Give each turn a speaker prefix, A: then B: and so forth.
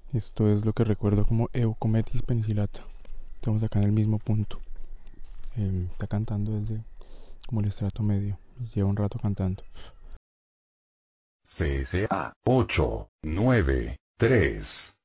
A: Esto es lo que recuerdo como Eucometis pennicillata. Estamos acá en el mismo punto. Está cantando desde como el estrato medio. Lleva un rato cantando.
B: CSA 893